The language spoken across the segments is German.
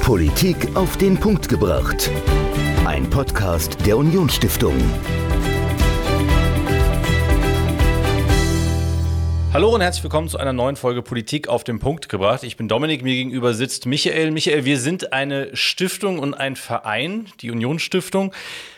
Politik auf den Punkt gebracht. Ein Podcast der Unionsstiftung. Hallo und herzlich willkommen zu einer neuen Folge Politik auf den Punkt gebracht. Ich bin Dominik, mir gegenüber sitzt Michael. Michael, wir sind eine Stiftung und ein Verein, die Unionsstiftung.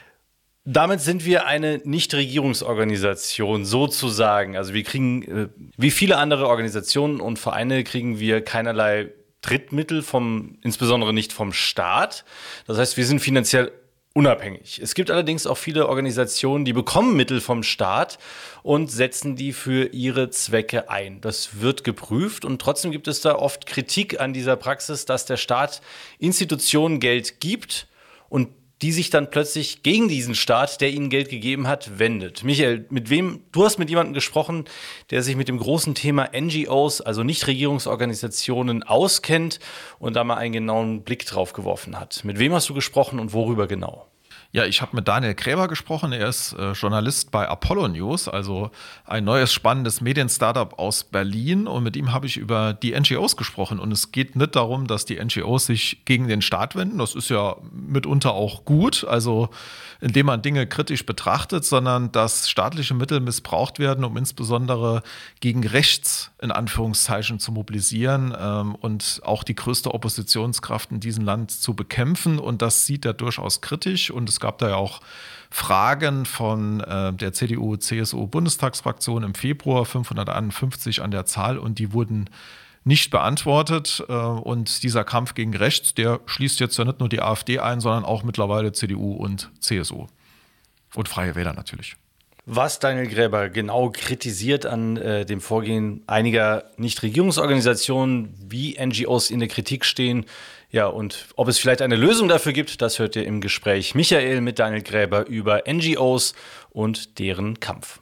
Damit sind wir eine Nichtregierungsorganisation sozusagen. Also wir kriegen, wie viele andere Organisationen und Vereine, kriegen wir keinerlei Drittmittel, insbesondere nicht vom Staat. Das heißt, wir sind finanziell unabhängig. Es gibt allerdings auch viele Organisationen, die bekommen Mittel vom Staat und setzen die für ihre Zwecke ein. Das wird geprüft und trotzdem gibt es da oft Kritik an dieser Praxis, dass der Staat Institutionen Geld gibt und die sich dann plötzlich gegen diesen Staat, der ihnen Geld gegeben hat, wendet. Michael, du hast mit jemandem gesprochen, der sich mit dem großen Thema NGOs, also Nichtregierungsorganisationen, auskennt und da mal einen genauen Blick drauf geworfen hat. Mit wem hast du gesprochen und worüber genau? Ja, ich habe mit Daniel Gräber gesprochen. Er ist Journalist bei Apollo News, also ein neues spannendes Medien-Startup aus Berlin. Und mit ihm habe ich über die NGOs gesprochen. Und es geht nicht darum, dass die NGOs sich gegen den Staat wenden. Das ist ja mitunter auch gut, also indem man Dinge kritisch betrachtet, sondern dass staatliche Mittel missbraucht werden, um insbesondere gegen rechts in Anführungszeichen zu mobilisieren und auch die größte Oppositionskraft in diesem Land zu bekämpfen. Und das sieht er durchaus kritisch. Und es gab da ja auch Fragen von der CDU-CSU-Bundestagsfraktion im Februar, 551 an der Zahl, und die wurden nicht beantwortet. Und dieser Kampf gegen rechts, der schließt jetzt ja nicht nur die AfD ein, sondern auch mittlerweile CDU und CSU. Und Freie Wähler natürlich. Was Daniel Gräber genau kritisiert an dem Vorgehen einiger Nichtregierungsorganisationen, wie NGOs in der Kritik stehen, ja, und ob es vielleicht eine Lösung dafür gibt, das hört ihr im Gespräch Michael mit Daniel Gräber über NGOs und deren Kampf.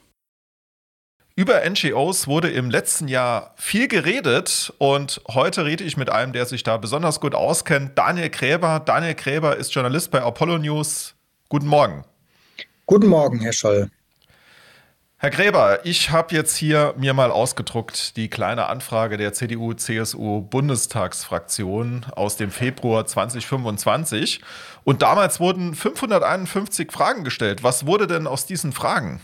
Über NGOs wurde im letzten Jahr viel geredet und heute rede ich mit einem, der sich da besonders gut auskennt, Daniel Gräber. Daniel Gräber ist Journalist bei Apollo News. Guten Morgen. Guten Morgen, Herr Scholl. Herr Gräber, ich habe jetzt hier mir mal ausgedruckt die kleine Anfrage der CDU-CSU-Bundestagsfraktion aus dem Februar 2025. Und damals wurden 551 Fragen gestellt. Was wurde denn aus diesen Fragen?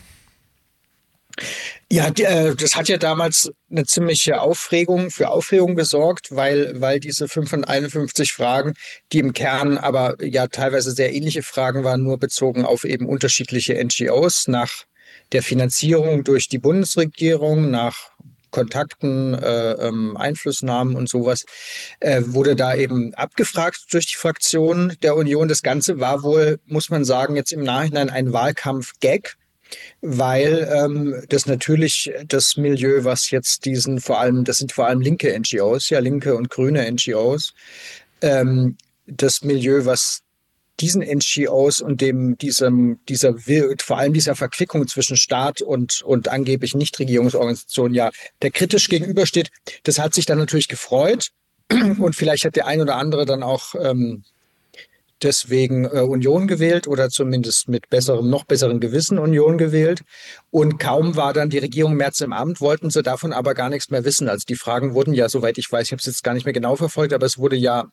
Ja, das hat ja damals eine ziemliche Aufregung gesorgt, weil diese 551 Fragen, die im Kern aber ja teilweise sehr ähnliche Fragen waren, nur bezogen auf eben unterschiedliche NGOs nach der Finanzierung durch die Bundesregierung, nach Kontakten, Einflussnahmen und sowas, wurde da eben abgefragt durch die Fraktion der Union. Das Ganze war wohl, muss man sagen, jetzt im Nachhinein ein Wahlkampf-Gag, weil das natürlich das Milieu, was jetzt das sind vor allem linke NGOs, ja, linke und grüne NGOs, das Milieu, was diesen NGOs und vor allem dieser Verquickung zwischen Staat und angeblich Nichtregierungsorganisationen, ja, der kritisch gegenübersteht, das hat sich dann natürlich gefreut und vielleicht hat der ein oder andere dann auch deswegen Union gewählt oder zumindest mit noch besserem Gewissen Union gewählt. Und kaum war dann die Regierung Merz im Amt, wollten sie davon aber gar nichts mehr wissen. Also die Fragen wurden ja, soweit ich weiß, ich habe es jetzt gar nicht mehr genau verfolgt, aber es wurde ja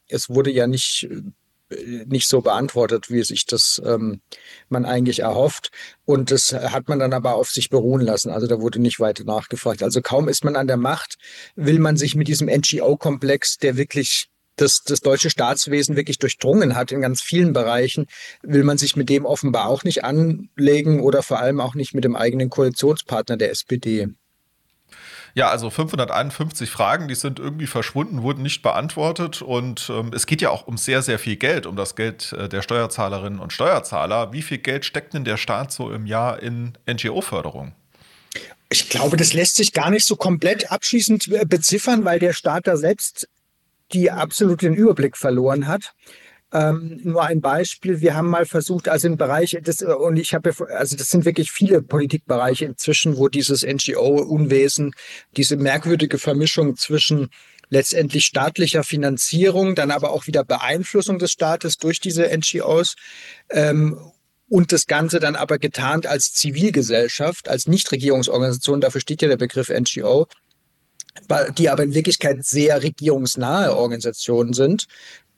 nicht so beantwortet, wie sich das man eigentlich erhofft. Und das hat man dann aber auf sich beruhen lassen. Also da wurde nicht weiter nachgefragt. Also kaum ist man an der Macht, will man sich mit diesem NGO-Komplex, der wirklich das deutsche Staatswesen wirklich durchdrungen hat in ganz vielen Bereichen, will man sich mit dem offenbar auch nicht anlegen oder vor allem auch nicht mit dem eigenen Koalitionspartner der SPD. Ja, also 551 Fragen, die sind irgendwie verschwunden, wurden nicht beantwortet und es geht ja auch um sehr, sehr viel Geld, um das Geld der Steuerzahlerinnen und Steuerzahler. Wie viel Geld steckt denn der Staat so im Jahr in NGO-Förderung? Ich glaube, das lässt sich gar nicht so komplett abschließend beziffern, weil der Staat da selbst die absolut den Überblick verloren hat. Nur ein Beispiel, wir haben mal versucht, also im Bereich, das sind wirklich viele Politikbereiche inzwischen, wo dieses NGO-Unwesen, diese merkwürdige Vermischung zwischen letztendlich staatlicher Finanzierung, dann aber auch wieder Beeinflussung des Staates durch diese NGOs und das Ganze dann aber getarnt als Zivilgesellschaft, als Nichtregierungsorganisation, dafür steht ja der Begriff NGO, die aber in Wirklichkeit sehr regierungsnahe Organisationen sind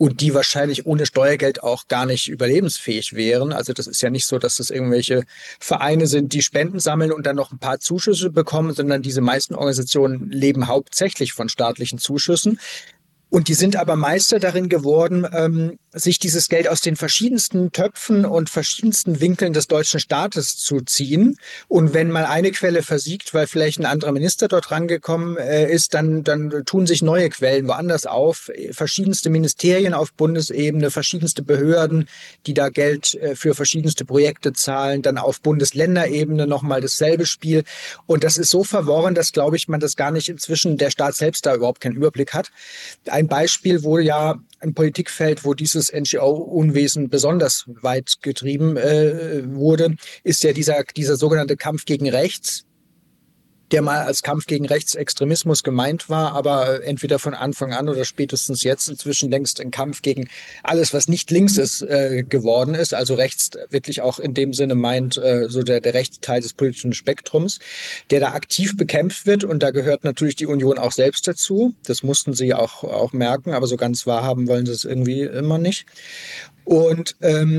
und die wahrscheinlich ohne Steuergeld auch gar nicht überlebensfähig wären. Also das ist ja nicht so, dass das irgendwelche Vereine sind, die Spenden sammeln und dann noch ein paar Zuschüsse bekommen, sondern diese meisten Organisationen leben hauptsächlich von staatlichen Zuschüssen. Und die sind aber Meister darin geworden, sich dieses Geld aus den verschiedensten Töpfen und verschiedensten Winkeln des deutschen Staates zu ziehen. Und wenn mal eine Quelle versiegt, weil vielleicht ein anderer Minister dort rangekommen ist, dann tun sich neue Quellen woanders auf. Verschiedenste Ministerien auf Bundesebene, verschiedenste Behörden, die da Geld für verschiedenste Projekte zahlen. Dann auf Bundesländerebene nochmal dasselbe Spiel. Und das ist so verworren, dass, glaube ich, man das gar nicht inzwischen, der Staat selbst da überhaupt keinen Überblick hat. Ein Beispiel, wo ja ein Politikfeld, wo dieses NGO-Unwesen besonders weit getrieben wurde, ist ja dieser sogenannte Kampf gegen Rechts, der mal als Kampf gegen Rechtsextremismus gemeint war, aber entweder von Anfang an oder spätestens jetzt inzwischen längst ein Kampf gegen alles, was nicht links ist, geworden ist. Also rechts wirklich auch in dem Sinne meint, so der rechte Teil des politischen Spektrums, der da aktiv bekämpft wird. Und da gehört natürlich die Union auch selbst dazu. Das mussten sie auch merken, aber so ganz wahrhaben wollen sie es irgendwie immer nicht. Und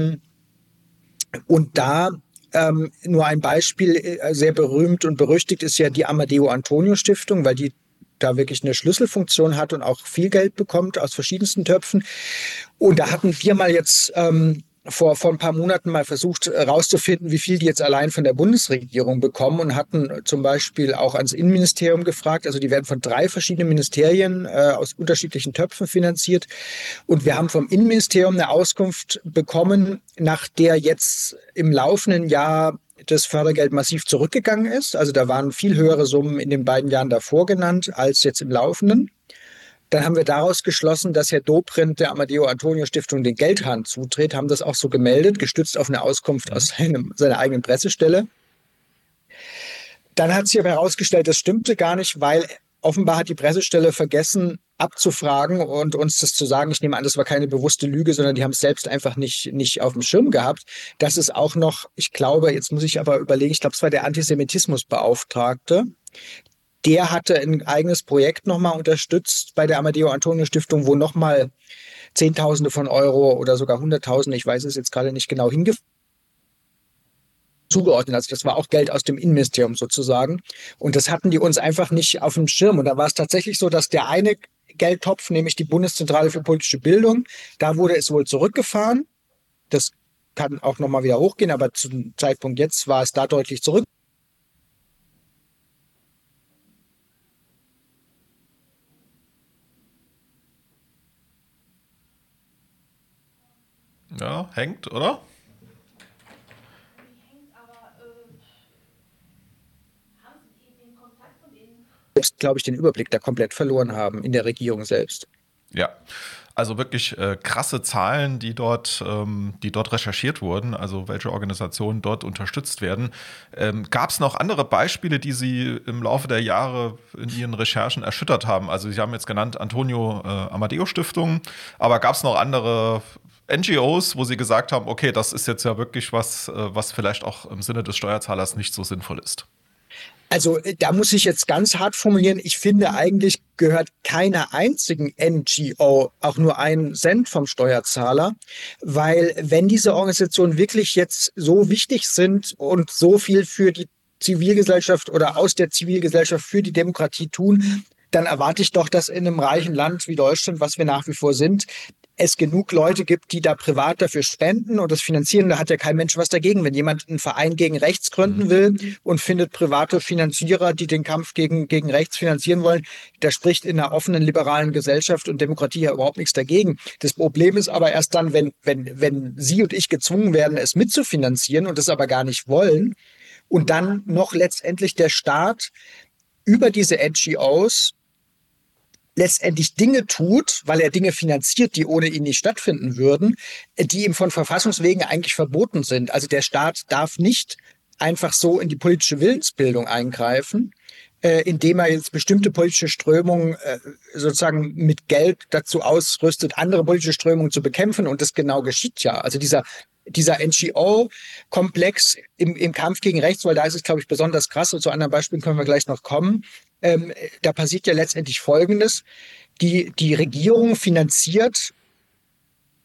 da nur ein Beispiel, sehr berühmt und berüchtigt ist ja die Amadeo Antonio Stiftung, weil die da wirklich eine Schlüsselfunktion hat und auch viel Geld bekommt aus verschiedensten Töpfen. Und da hatten wir mal jetzt vor ein paar Monaten mal versucht herauszufinden, wie viel die jetzt allein von der Bundesregierung bekommen und hatten zum Beispiel auch ans Innenministerium gefragt. Also die werden von 3 verschiedenen Ministerien aus unterschiedlichen Töpfen finanziert. Und wir haben vom Innenministerium eine Auskunft bekommen, nach der jetzt im laufenden Jahr das Fördergeld massiv zurückgegangen ist. Also da waren viel höhere Summen in den beiden Jahren davor genannt als jetzt im laufenden. Dann haben wir daraus geschlossen, dass Herr Dobrindt der Amadeo Antonio Stiftung den Geldhahn zudreht, haben das auch so gemeldet, gestützt auf eine Auskunft aus seiner eigenen Pressestelle. Dann hat sich aber herausgestellt, das stimmte gar nicht, weil offenbar hat die Pressestelle vergessen abzufragen und uns das zu sagen. Ich nehme an, das war keine bewusste Lüge, sondern die haben es selbst einfach nicht auf dem Schirm gehabt. Das ist auch noch, ich glaube, jetzt muss ich aber überlegen, ich glaube, es war der Antisemitismusbeauftragte. Der hatte ein eigenes Projekt nochmal unterstützt bei der Amadeo Antonio Stiftung, wo nochmal Zehntausende von Euro oder sogar Hunderttausende, ich weiß es jetzt gerade nicht genau, zugeordnet. Also das war auch Geld aus dem Innenministerium sozusagen. Und das hatten die uns einfach nicht auf dem Schirm. Und da war es tatsächlich so, dass der eine Geldtopf, nämlich die Bundeszentrale für politische Bildung, da wurde es wohl zurückgefahren. Das kann auch nochmal wieder hochgehen, aber zum Zeitpunkt jetzt war es da deutlich zurück. Ja, hängt, oder? Selbst, glaube ich, den Überblick da komplett verloren haben in der Regierung selbst. Ja, also wirklich krasse Zahlen, die dort recherchiert wurden, also welche Organisationen dort unterstützt werden. Gab es noch andere Beispiele, die Sie im Laufe der Jahre in Ihren Recherchen erschüttert haben? Also Sie haben jetzt genannt Antonio Amadeo Stiftung, aber gab es noch andere NGOs, wo Sie gesagt haben, okay, das ist jetzt ja wirklich was vielleicht auch im Sinne des Steuerzahlers nicht so sinnvoll ist? Also da muss ich jetzt ganz hart formulieren, ich finde eigentlich gehört keiner einzigen NGO auch nur 1 Cent vom Steuerzahler, weil wenn diese Organisationen wirklich jetzt so wichtig sind und so viel für die Zivilgesellschaft oder aus der Zivilgesellschaft für die Demokratie tun, dann erwarte ich doch, dass in einem reichen Land wie Deutschland, was wir nach wie vor sind, es genug Leute gibt, die da privat dafür spenden und das finanzieren. Da hat ja kein Mensch was dagegen. Wenn jemand einen Verein gegen rechts gründen will und findet private Finanzierer, die den Kampf gegen rechts finanzieren wollen, da spricht in einer offenen, liberalen Gesellschaft und Demokratie ja überhaupt nichts dagegen. Das Problem ist aber erst dann, wenn Sie und ich gezwungen werden, es mitzufinanzieren und das aber gar nicht wollen und dann noch letztendlich der Staat über diese NGOs letztendlich Dinge tut, weil er Dinge finanziert, die ohne ihn nicht stattfinden würden, die ihm von Verfassungswegen eigentlich verboten sind. Also der Staat darf nicht einfach so in die politische Willensbildung eingreifen, indem er jetzt bestimmte politische Strömungen sozusagen mit Geld dazu ausrüstet, andere politische Strömungen zu bekämpfen. Und das genau geschieht ja. Also dieser NGO-Komplex im Kampf gegen rechts, weil da ist es, glaube ich, besonders krass. Und zu anderen Beispielen können wir gleich noch kommen. Da passiert ja letztendlich Folgendes. Die Regierung finanziert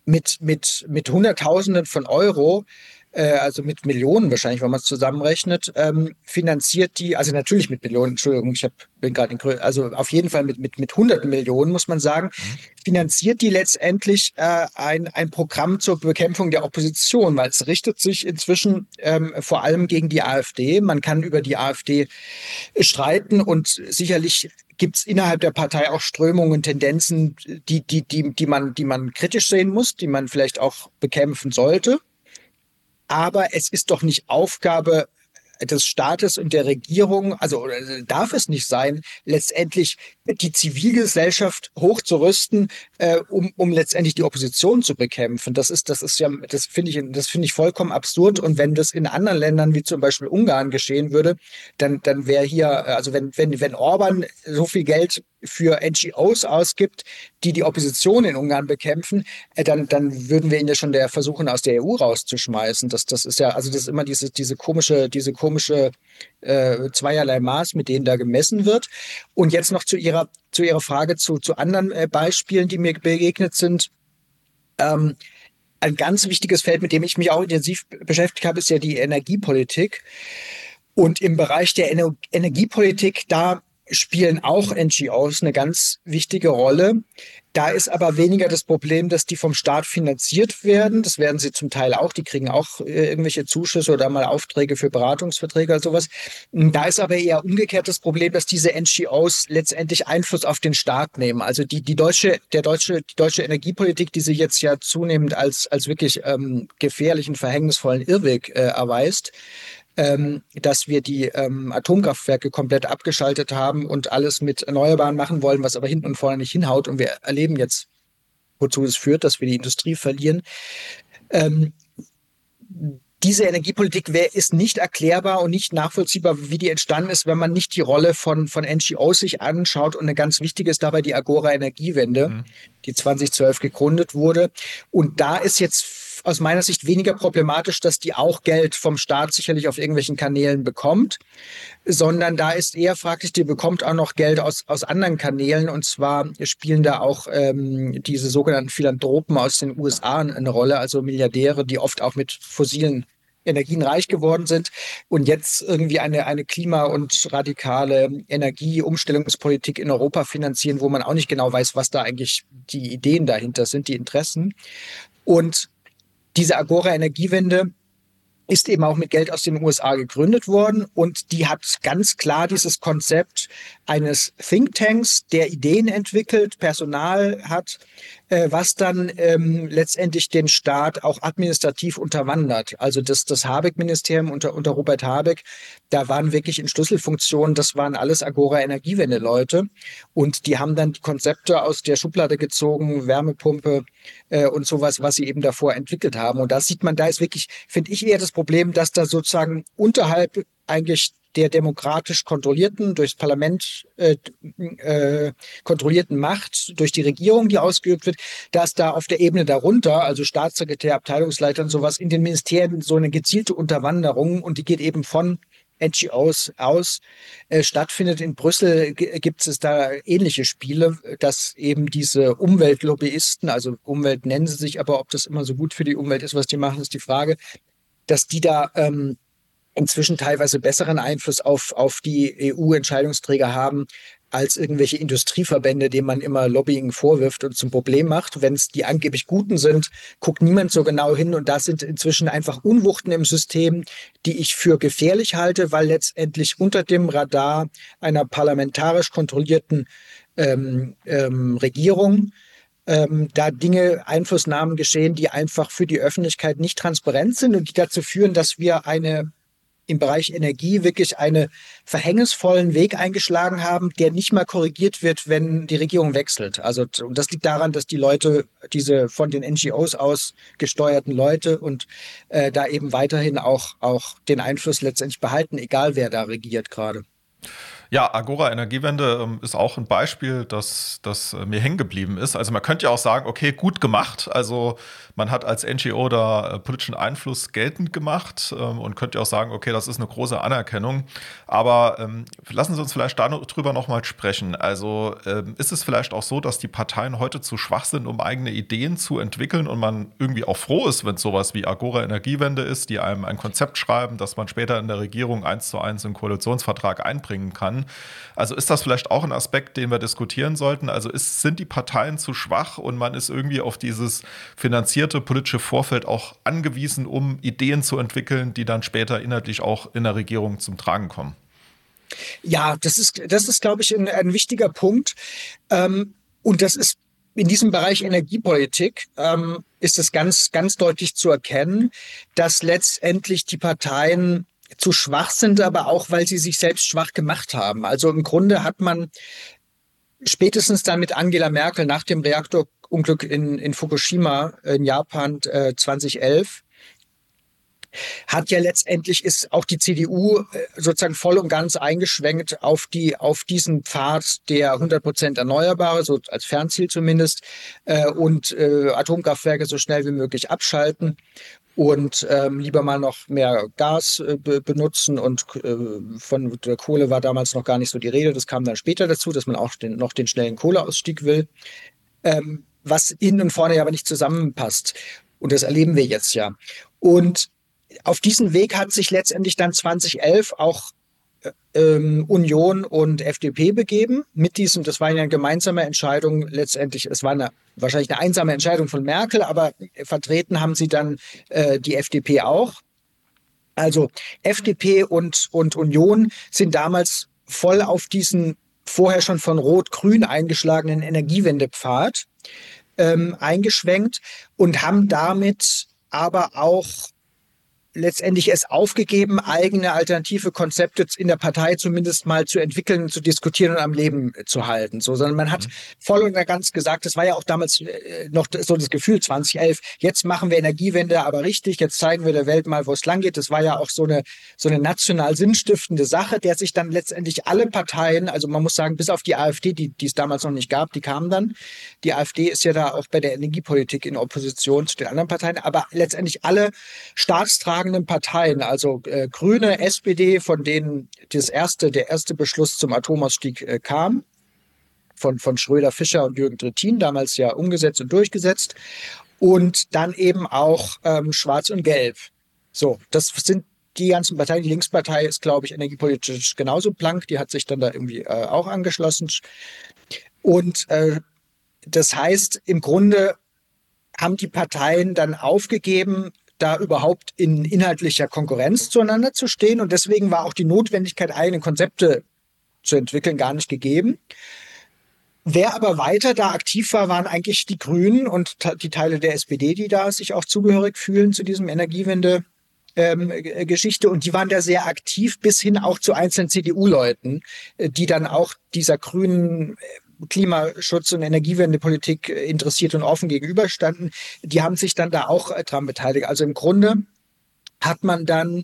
mit Hunderttausenden von Euro, also mit Millionen wahrscheinlich, wenn man es zusammenrechnet, finanziert die, also natürlich mit Millionen, Entschuldigung, bin gerade also auf jeden Fall mit hunderten Millionen, muss man sagen, finanziert die letztendlich ein Programm zur Bekämpfung der Opposition, weil es richtet sich inzwischen vor allem gegen die AfD. Man kann über die AfD streiten und sicherlich gibt es innerhalb der Partei auch Strömungen, Tendenzen, die man kritisch sehen muss, die man vielleicht auch bekämpfen sollte. Aber es ist doch nicht Aufgabe des Staates und der Regierung, also darf es nicht sein, letztendlich die Zivilgesellschaft hochzurüsten, um letztendlich die Opposition zu bekämpfen. Das finde ich vollkommen absurd. Und wenn das in anderen Ländern wie zum Beispiel Ungarn geschehen würde, dann wäre hier, also wenn Orban so viel Geld für NGOs ausgibt, die Opposition in Ungarn bekämpfen, dann würden wir ihn ja schon versuchen, aus der EU rauszuschmeißen. Das ist ja, also das ist immer diese komische zweierlei Maß, mit denen da gemessen wird. Und jetzt noch zu Ihrer Frage zu anderen Beispielen, die mir begegnet sind. Ein ganz wichtiges Feld, mit dem ich mich auch intensiv beschäftigt habe, ist ja die Energiepolitik. Und im Bereich der Energiepolitik, da spielen auch NGOs eine ganz wichtige Rolle. Da ist aber weniger das Problem, dass die vom Staat finanziert werden. Das werden sie zum Teil auch. Die kriegen auch irgendwelche Zuschüsse oder mal Aufträge für Beratungsverträge oder sowas. Da ist aber eher umgekehrt das Problem, dass diese NGOs letztendlich Einfluss auf den Staat nehmen. Also die deutsche Energiepolitik, die sich jetzt ja zunehmend als wirklich gefährlichen, verhängnisvollen Irrweg erweist, dass wir die Atomkraftwerke komplett abgeschaltet haben und alles mit Erneuerbaren machen wollen, was aber hinten und vorne nicht hinhaut. Und wir erleben jetzt, wozu es führt, dass wir die Industrie verlieren. Diese Energiepolitik ist nicht erklärbar und nicht nachvollziehbar, wie die entstanden ist, wenn man nicht die Rolle von NGOs sich anschaut. Und eine ganz wichtige ist dabei die Agora Energiewende, die 2012 gegründet wurde. Und da ist jetzt aus meiner Sicht weniger problematisch, dass die auch Geld vom Staat sicherlich auf irgendwelchen Kanälen bekommt, sondern da ist eher fraglich, die bekommt auch noch Geld aus anderen Kanälen. Und zwar spielen da auch diese sogenannten Philanthropen aus den USA eine Rolle, also Milliardäre, die oft auch mit fossilen Energien reich geworden sind und jetzt irgendwie eine klima- und radikale Energieumstellungspolitik in Europa finanzieren, wo man auch nicht genau weiß, was da eigentlich die Ideen dahinter sind, die Interessen. Und diese Agora Energiewende ist eben auch mit Geld aus den USA gegründet worden und die hat ganz klar dieses Konzept eines Thinktanks, der Ideen entwickelt, Personal hat, was dann letztendlich den Staat auch administrativ unterwandert. Also das Habeck-Ministerium unter Robert Habeck, da waren wirklich in Schlüsselfunktionen, das waren alles Agora Energiewende-Leute und die haben dann die Konzepte aus der Schublade gezogen, Wärmepumpe und sowas, was sie eben davor entwickelt haben. Und da sieht man, da ist wirklich, finde ich, eher das Problem, dass da sozusagen unterhalb eigentlich der demokratisch kontrollierten, durchs Parlament kontrollierten Macht, durch die Regierung, die ausgeübt wird, dass da auf der Ebene darunter, also Staatssekretär, Abteilungsleiter und sowas, in den Ministerien so eine gezielte Unterwanderung, und die geht eben von NGOs aus, stattfindet. In Brüssel gibt es da ähnliche Spiele, dass eben diese Umweltlobbyisten, also Umwelt nennen sie sich, aber ob das immer so gut für die Umwelt ist, was die machen, ist die Frage, dass die da inzwischen teilweise besseren Einfluss auf die EU-Entscheidungsträger haben als irgendwelche Industrieverbände, denen man immer Lobbying vorwirft und zum Problem macht. Wenn es die angeblich Guten sind, guckt niemand so genau hin, und da sind inzwischen einfach Unwuchten im System, die ich für gefährlich halte, weil letztendlich unter dem Radar einer parlamentarisch kontrollierten Regierung da Einflussnahmen geschehen, die einfach für die Öffentlichkeit nicht transparent sind und die dazu führen, dass wir im Bereich Energie wirklich einen verhängnisvollen Weg eingeschlagen haben, der nicht mal korrigiert wird, wenn die Regierung wechselt. Also, und das liegt daran, dass die Leute, diese von den NGOs aus gesteuerten Leute und da eben weiterhin auch den Einfluss letztendlich behalten, egal wer da regiert gerade. Ja, Agora Energiewende ist auch ein Beispiel, das mir hängen geblieben ist. Also man könnte ja auch sagen, okay, gut gemacht. Also man hat als NGO da politischen Einfluss geltend gemacht und könnte ja auch sagen, okay, das ist eine große Anerkennung. Aber lassen Sie uns vielleicht darüber nochmal sprechen. Also ist es vielleicht auch so, dass die Parteien heute zu schwach sind, um eigene Ideen zu entwickeln und man irgendwie auch froh ist, wenn es sowas wie Agora Energiewende ist, die einem ein Konzept schreiben, das man später in der Regierung 1:1 im Koalitionsvertrag einbringen kann. Also ist das vielleicht auch ein Aspekt, den wir diskutieren sollten? Also sind die Parteien zu schwach und man ist irgendwie auf dieses finanzierte politische Vorfeld auch angewiesen, um Ideen zu entwickeln, die dann später inhaltlich auch in der Regierung zum Tragen kommen? Ja, das ist, glaube ich, ein wichtiger Punkt. Und das ist in diesem Bereich Energiepolitik ist es ganz, ganz deutlich zu erkennen, dass letztendlich die Parteien zu schwach sind, aber auch, weil sie sich selbst schwach gemacht haben. Also im Grunde hat man spätestens dann mit Angela Merkel nach dem Reaktorunglück in Fukushima in Japan 2011 hat ja letztendlich ist auch die CDU sozusagen voll und ganz eingeschwenkt auf diesen Pfad der 100% Erneuerbare, so als Fernziel zumindest, und Atomkraftwerke so schnell wie möglich abschalten und lieber mal noch mehr Gas benutzen und von der Kohle war damals noch gar nicht so die Rede. Das kam dann später dazu, dass man auch noch den schnellen Kohleausstieg will, was hinten und vorne aber nicht zusammenpasst. Und das erleben wir jetzt ja. Und auf diesen Weg hat sich letztendlich dann 2011 auch Union und FDP begeben. Das war eine gemeinsame Entscheidung letztendlich. Es war wahrscheinlich eine einsame Entscheidung von Merkel, aber vertreten haben sie dann die FDP auch. Also FDP und Union sind damals voll auf diesen vorher schon von Rot-Grün eingeschlagenen Energiewendepfad eingeschwenkt und haben damit aber auch letztendlich es aufgegeben, eigene alternative Konzepte in der Partei zumindest mal zu entwickeln, zu diskutieren und am Leben zu halten. So, sondern man hat voll und ganz gesagt, das war ja auch damals noch so das Gefühl 2011, jetzt machen wir Energiewende aber richtig, jetzt zeigen wir der Welt mal, wo es lang geht. Das war ja auch so eine national sinnstiftende Sache, der sich dann letztendlich alle Parteien, also man muss sagen, bis auf die AfD, die es damals noch nicht gab, die kamen dann. Die AfD ist ja da auch bei der Energiepolitik in Opposition zu den anderen Parteien, aber letztendlich alle staatstragenden Parteien, also Grüne, SPD, von denen der erste Beschluss zum Atomausstieg kam, von Schröder, Fischer und Jürgen Trittin, damals ja umgesetzt und durchgesetzt, und dann eben auch Schwarz und Gelb. So, das sind die ganzen Parteien. Die Linkspartei ist, glaube ich, energiepolitisch genauso blank, die hat sich dann da irgendwie auch angeschlossen. Und das heißt, im Grunde haben die Parteien dann aufgegeben, da überhaupt in inhaltlicher Konkurrenz zueinander zu stehen. Und deswegen war auch die Notwendigkeit, eigene Konzepte zu entwickeln, gar nicht gegeben. Wer aber weiter da aktiv war, waren eigentlich die Grünen und die Teile der SPD, die da sich auch zugehörig fühlen zu diesem Energiewende-Geschichte. Und die waren da sehr aktiv, bis hin auch zu einzelnen CDU-Leuten, die dann auch dieser grünen Klimaschutz- und Energiewendepolitik interessiert und offen gegenüberstanden, die haben sich dann da auch dran beteiligt. Also im Grunde hat man dann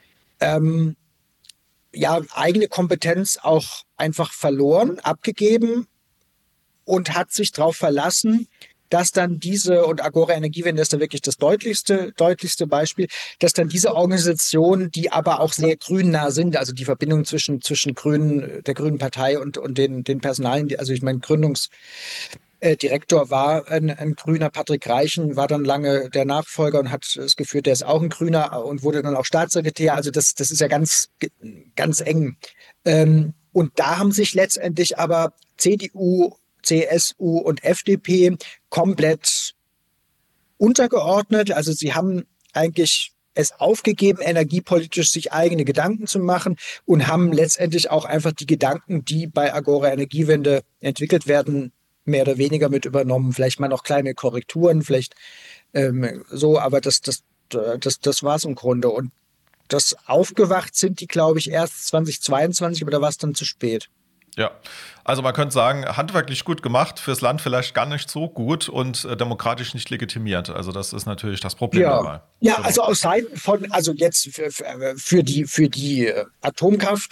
eigene Kompetenz auch einfach verloren, abgegeben und hat sich darauf verlassen, dass dann und Agora Energiewende ist da wirklich das deutlichste Beispiel, dass dann diese Organisationen, die aber auch sehr grünnah sind, also die Verbindung zwischen Grünen, der Grünen Partei und den Personalien, also ich meine, Gründungsdirektor war ein Grüner, Patrick Reichen war dann lange der Nachfolger und hat es geführt, der ist auch ein Grüner und wurde dann auch Staatssekretär, also das ist ja ganz, ganz eng. Und da haben sich letztendlich aber CDU, CSU und FDP komplett untergeordnet. Also sie haben eigentlich es aufgegeben, energiepolitisch sich eigene Gedanken zu machen und haben letztendlich auch einfach die Gedanken, die bei Agora Energiewende entwickelt werden, mehr oder weniger mit übernommen. Vielleicht mal noch kleine Korrekturen, vielleicht aber das war es im Grunde. Und das aufgewacht sind die, glaube ich, erst 2022, aber da war es dann zu spät. Ja, also man könnte sagen, handwerklich gut gemacht, fürs Land vielleicht gar nicht so gut und demokratisch nicht legitimiert. Also das ist natürlich das Problem dabei. Ja, also aus Seiten von, also jetzt für die Atomkraft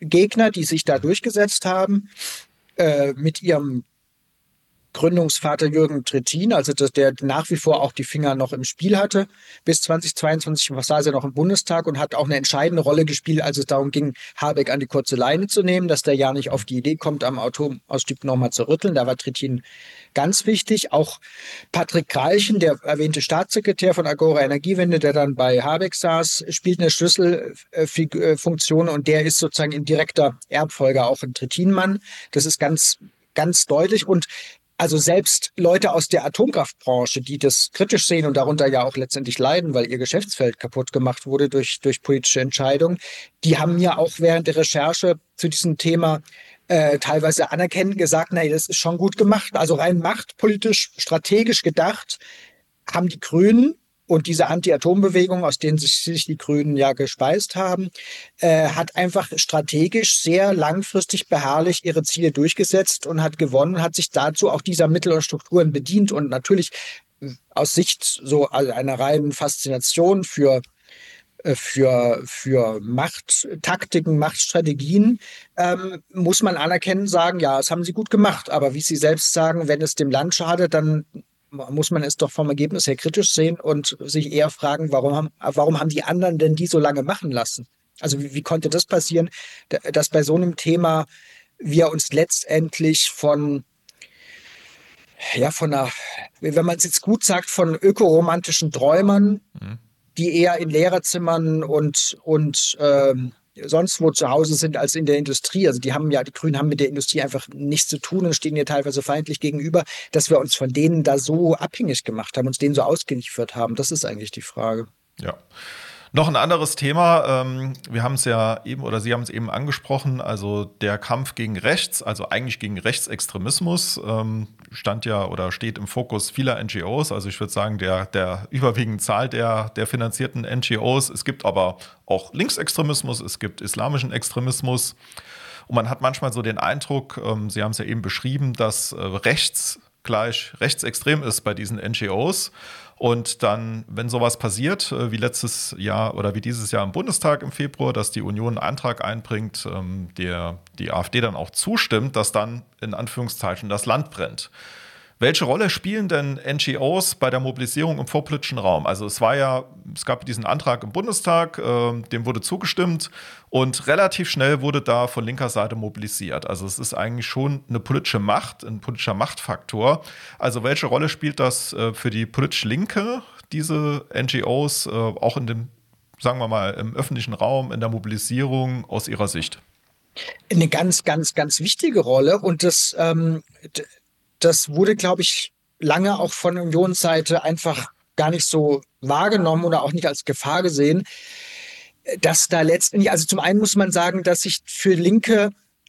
Gegner, die sich da durchgesetzt haben, mit ihrem Gründungsvater Jürgen Trittin, also der nach wie vor auch die Finger noch im Spiel hatte. Bis 2022 saß er noch im Bundestag und hat auch eine entscheidende Rolle gespielt, als es darum ging, Habeck an die kurze Leine zu nehmen, dass der ja nicht auf die Idee kommt, am Atomausstieg nochmal zu rütteln. Da war Trittin ganz wichtig. Auch Patrick Kreilchen, der erwähnte Staatssekretär von Agora Energiewende, der dann bei Habeck saß, spielt eine Schlüsselfunktion und der ist sozusagen in direkter Erbfolger auch ein Trittin-Mann. Das ist ganz, ganz deutlich und also selbst Leute aus der Atomkraftbranche, die das kritisch sehen und darunter ja auch letztendlich leiden, weil ihr Geschäftsfeld kaputt gemacht wurde durch politische Entscheidungen, die haben mir auch während der Recherche zu diesem Thema teilweise anerkennend gesagt, nee, das ist schon gut gemacht. Also rein machtpolitisch, strategisch gedacht, haben die Grünen und diese Anti-Atom-Bewegung, aus denen sich die Grünen ja gespeist haben, hat einfach strategisch sehr langfristig beharrlich ihre Ziele durchgesetzt und hat gewonnen, hat sich dazu auch dieser Mittel und Strukturen bedient und natürlich aus Sicht so einer reinen Faszination für Machttaktiken, Machtstrategien, muss man anerkennen, sagen, ja, das haben sie gut gemacht. Aber wie Sie selbst sagen, wenn es dem Land schadet, dann muss man es doch vom Ergebnis her kritisch sehen und sich eher fragen, warum haben die anderen denn die so lange machen lassen? Also wie konnte das passieren, dass bei so einem Thema wir uns letztendlich von einer, wenn man es jetzt gut sagt, von ökoromantischen Träumern, die eher in Lehrerzimmern und sonst wo zu Hause sind als in der Industrie. Also die Grünen haben mit der Industrie einfach nichts zu tun und stehen ihr teilweise feindlich gegenüber, dass wir uns von denen da so abhängig gemacht haben, uns denen so ausgeliefert haben. Das ist eigentlich die Frage. Ja. Noch ein anderes Thema, wir haben es ja eben, oder Sie haben es eben angesprochen, also der Kampf gegen rechts, also eigentlich gegen Rechtsextremismus, stand ja oder steht im Fokus vieler NGOs, also ich würde sagen, der überwiegenden Zahl der finanzierten NGOs. Es gibt aber auch Linksextremismus, es gibt islamischen Extremismus und man hat manchmal so den Eindruck, Sie haben es ja eben beschrieben, dass rechts gleich rechtsextrem ist bei diesen NGOs. Und dann, wenn sowas passiert, wie letztes Jahr oder wie dieses Jahr im Bundestag im Februar, dass die Union einen Antrag einbringt, der die AfD dann auch zustimmt, dass dann in Anführungszeichen das Land brennt. Welche Rolle spielen denn NGOs bei der Mobilisierung im vorpolitischen Raum? Also es gab diesen Antrag im Bundestag, dem wurde zugestimmt und relativ schnell wurde da von linker Seite mobilisiert. Also es ist eigentlich schon eine politische Macht, ein politischer Machtfaktor. Also welche Rolle spielt das für die politisch Linke, diese NGOs, auch in dem, sagen wir mal, im öffentlichen Raum, in der Mobilisierung aus Ihrer Sicht? Eine ganz, ganz, ganz wichtige Rolle und das wurde, glaube ich, lange auch von Unionsseite einfach gar nicht so wahrgenommen oder auch nicht als Gefahr gesehen, dass da letztendlich, also zum einen muss man sagen, dass sich für Linke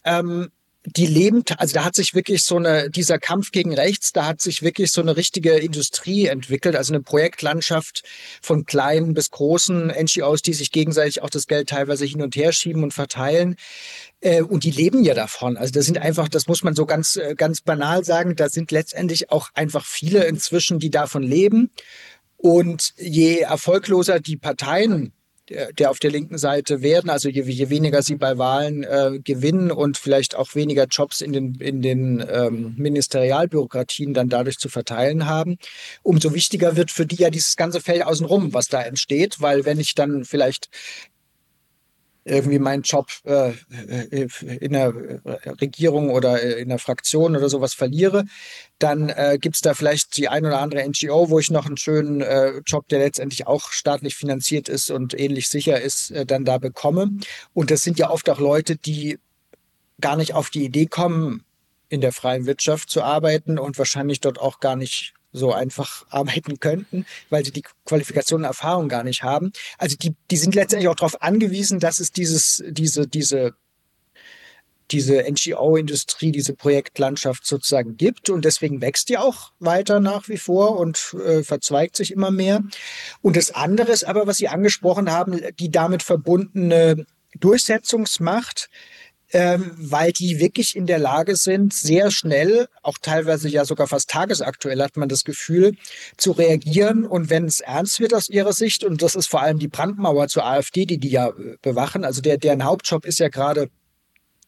also da hat sich wirklich dieser Kampf gegen rechts, da hat sich wirklich so eine richtige Industrie entwickelt, also eine Projektlandschaft von kleinen bis großen NGOs, die sich gegenseitig auch das Geld teilweise hin und her schieben und verteilen. Und die leben ja davon. Also das muss man so ganz, ganz banal sagen, da sind letztendlich auch einfach viele inzwischen, die davon leben. Und je erfolgloser die Parteien der auf der linken Seite werden, also je weniger sie bei Wahlen gewinnen und vielleicht auch weniger Jobs in den Ministerialbürokratien dann dadurch zu verteilen haben, umso wichtiger wird für die ja dieses ganze Feld außenrum, was da entsteht, weil wenn ich dann vielleicht irgendwie meinen Job in der Regierung oder in der Fraktion oder sowas verliere, dann gibt es da vielleicht die ein oder andere NGO, wo ich noch einen schönen Job, der letztendlich auch staatlich finanziert ist und ähnlich sicher ist, dann da bekomme. Und das sind ja oft auch Leute, die gar nicht auf die Idee kommen, in der freien Wirtschaft zu arbeiten und wahrscheinlich dort auch gar nicht so einfach arbeiten könnten, weil sie die Qualifikation und Erfahrung gar nicht haben. Also die sind letztendlich auch darauf angewiesen, dass es diese NGO-Industrie, diese Projektlandschaft sozusagen gibt. Und deswegen wächst die auch weiter nach wie vor und verzweigt sich immer mehr. Und das andere ist aber, was Sie angesprochen haben, die damit verbundene Durchsetzungsmacht, weil die wirklich in der Lage sind, sehr schnell, auch teilweise ja sogar fast tagesaktuell hat man das Gefühl, zu reagieren. Und wenn es ernst wird aus ihrer Sicht, und das ist vor allem die Brandmauer zur AfD, die ja bewachen, also deren Hauptjob ist ja gerade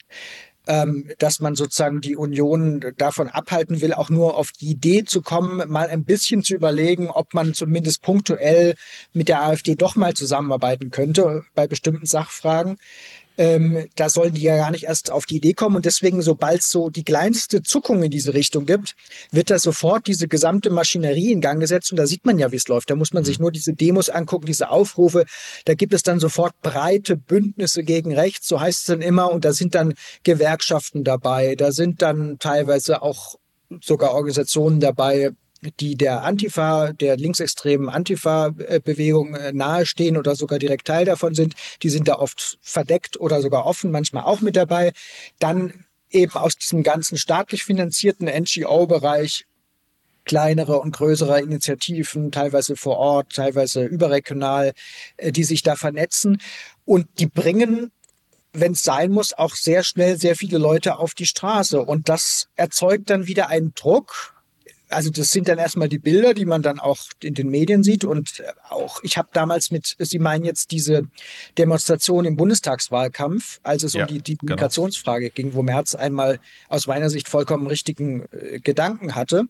dass man sozusagen die Union davon abhalten will, auch nur auf die Idee zu kommen, mal ein bisschen zu überlegen, ob man zumindest punktuell mit der AfD doch mal zusammenarbeiten könnte bei bestimmten Sachfragen. Da sollen die ja gar nicht erst auf die Idee kommen. Und deswegen, sobald es so die kleinste Zuckung in diese Richtung gibt, wird da sofort diese gesamte Maschinerie in Gang gesetzt. Und da sieht man ja, wie es läuft. Da muss man sich nur diese Demos angucken, diese Aufrufe. Da gibt es dann sofort breite Bündnisse gegen rechts, so heißt es dann immer. Und da sind dann Gewerkschaften dabei. Da sind dann teilweise auch sogar Organisationen dabei, die der Antifa, der linksextremen Antifa-Bewegung nahestehen oder sogar direkt Teil davon sind. Die sind da oft verdeckt oder sogar offen, manchmal auch mit dabei. Dann eben aus diesem ganzen staatlich finanzierten NGO-Bereich kleinere und größere Initiativen, teilweise vor Ort, teilweise überregional, die sich da vernetzen. Und die bringen, wenn es sein muss, auch sehr schnell sehr viele Leute auf die Straße. Und das erzeugt dann wieder einen Druck. Also das sind dann erstmal die Bilder, die man dann auch in den Medien sieht. Und auch, ich habe damals Sie meinen jetzt diese Demonstration im Bundestagswahlkampf, als es um die Migrationsfrage ging, wo Merz einmal aus meiner Sicht vollkommen richtigen Gedanken hatte.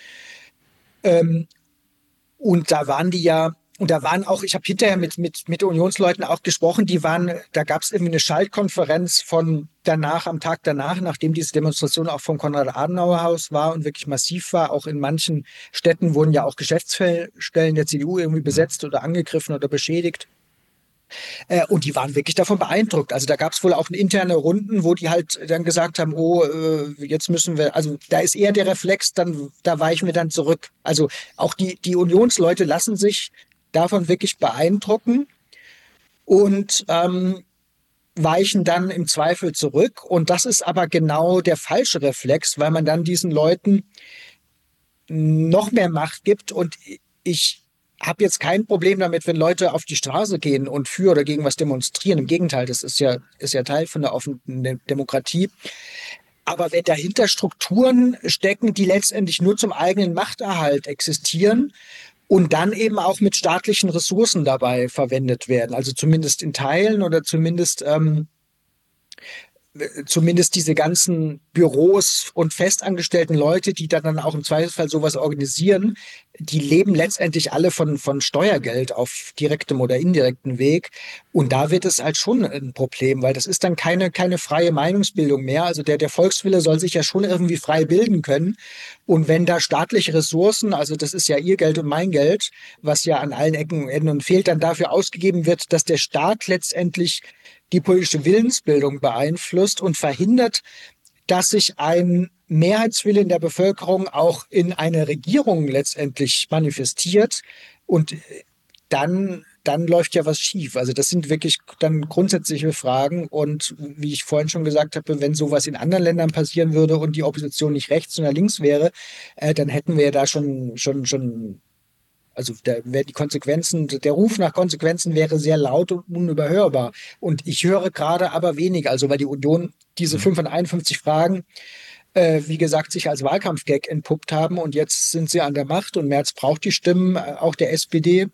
Und da waren die ja, und da waren auch, ich habe hinterher mit Unionsleuten auch gesprochen, da gab es irgendwie eine Schaltkonferenz von danach, am Tag danach, nachdem diese Demonstration auch vom Konrad-Adenauer-Haus war und wirklich massiv war. Auch in manchen Städten wurden ja auch Geschäftsstellen der CDU irgendwie besetzt oder angegriffen oder beschädigt. Und die waren wirklich davon beeindruckt. Also da gab es wohl auch interne Runden, wo die halt dann gesagt haben, jetzt müssen wir, also da ist eher der Reflex, da weichen wir dann zurück. Also auch die Unionsleute lassen sich davon wirklich beeindrucken und weichen dann im Zweifel zurück. Und das ist aber genau der falsche Reflex, weil man dann diesen Leuten noch mehr Macht gibt. Und ich habe jetzt kein Problem damit, wenn Leute auf die Straße gehen und für oder gegen was demonstrieren. Im Gegenteil, das ist ja Teil von der offenen Demokratie. Aber wenn dahinter Strukturen stecken, die letztendlich nur zum eigenen Machterhalt existieren und dann eben auch mit staatlichen Ressourcen dabei verwendet werden, also zumindest in Teilen oder zumindest diese ganzen Büros und festangestellten Leute, die dann auch im Zweifelsfall sowas organisieren, die leben letztendlich alle von Steuergeld auf direktem oder indirektem Weg. Und da wird es halt schon ein Problem, weil das ist dann keine freie Meinungsbildung mehr. Also der Volkswille soll sich ja schon irgendwie frei bilden können. Und wenn da staatliche Ressourcen, also das ist ja ihr Geld und mein Geld, was ja an allen Ecken und Enden und fehlt, dann dafür ausgegeben wird, dass der Staat letztendlich die politische Willensbildung beeinflusst und verhindert, dass sich ein Mehrheitswille in der Bevölkerung auch in eine Regierung letztendlich manifestiert. Und dann läuft ja was schief. Also das sind wirklich dann grundsätzliche Fragen. Und wie ich vorhin schon gesagt habe, wenn sowas in anderen Ländern passieren würde und die Opposition nicht rechts, sondern links wäre, dann hätten wir ja da schon also da wäre die Konsequenzen, der Ruf nach Konsequenzen wäre sehr laut und unüberhörbar. Und ich höre gerade aber wenig, also weil die Union diese 5 von 51 Fragen, wie gesagt, sich als Wahlkampfgag entpuppt haben und jetzt sind sie an der Macht und Merz braucht die Stimmen, auch der SPD,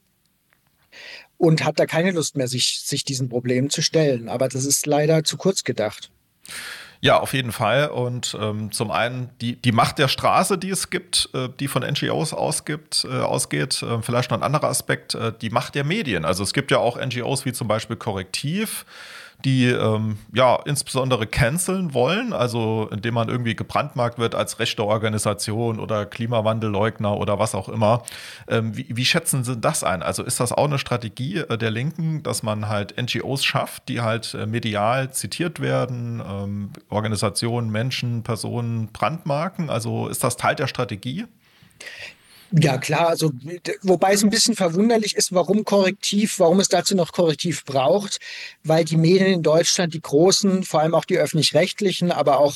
und hat da keine Lust mehr, sich diesen Problemen zu stellen. Aber das ist leider zu kurz gedacht. Ja, auf jeden Fall. Und zum einen die Macht der Straße, die es gibt, die von NGOs ausgeht, vielleicht noch ein anderer Aspekt, die Macht der Medien. Also es gibt ja auch NGOs wie zum Beispiel Korrektiv, die insbesondere canceln wollen, also indem man irgendwie gebrandmarkt wird als rechte Organisation oder Klimawandelleugner oder was auch immer. Wie schätzen Sie das ein? Also ist das auch eine Strategie der Linken, dass man halt NGOs schafft, die halt medial zitiert werden, Organisationen, Menschen, Personen brandmarken? Also ist das Teil der Strategie? Ja, klar, also wobei es ein bisschen verwunderlich ist, warum es dazu noch Korrektiv braucht, weil die Medien in Deutschland, die großen, vor allem auch die öffentlich-rechtlichen, aber auch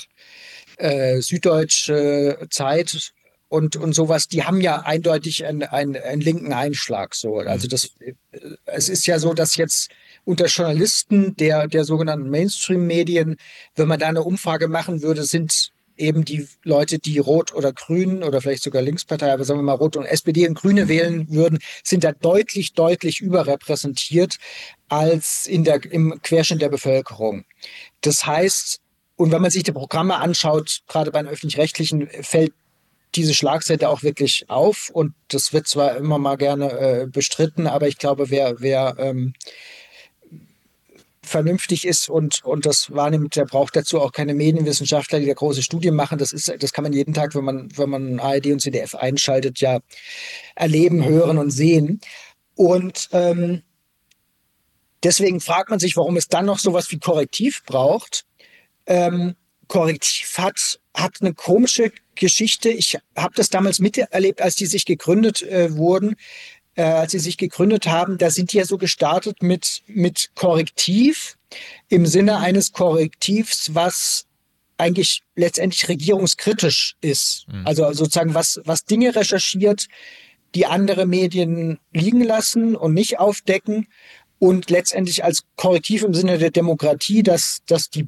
Süddeutsche Zeit und sowas, die haben ja eindeutig einen linken Einschlag. So. Also es ist ja so, dass jetzt unter Journalisten der sogenannten Mainstream-Medien, wenn man da eine Umfrage machen würde, sind eben die Leute, die Rot oder Grün oder vielleicht sogar Linkspartei, aber sagen wir mal Rot und SPD und Grüne wählen würden, sind da deutlich, deutlich überrepräsentiert als im Querschnitt der Bevölkerung. Das heißt, Und wenn man sich die Programme anschaut, gerade bei den Öffentlich-Rechtlichen, fällt diese Schlagseite auch wirklich auf. Und das wird zwar immer mal gerne bestritten, aber ich glaube, wer vernünftig ist und das wahrnimmt, der braucht dazu auch keine Medienwissenschaftler, die da große Studien machen. Das kann man jeden Tag, wenn man ARD und ZDF einschaltet, ja erleben, hören und sehen. Und deswegen fragt man sich, warum es dann noch sowas wie Korrektiv braucht. Korrektiv hat eine komische Geschichte. Ich habe das damals miterlebt, als die sich gegründet wurden. Als sie sich gegründet haben, da sind die ja so gestartet mit Korrektiv im Sinne eines Korrektivs, was eigentlich letztendlich regierungskritisch ist. Also sozusagen was Dinge recherchiert, die andere Medien liegen lassen und nicht aufdecken, und letztendlich als Korrektiv im Sinne der Demokratie, dass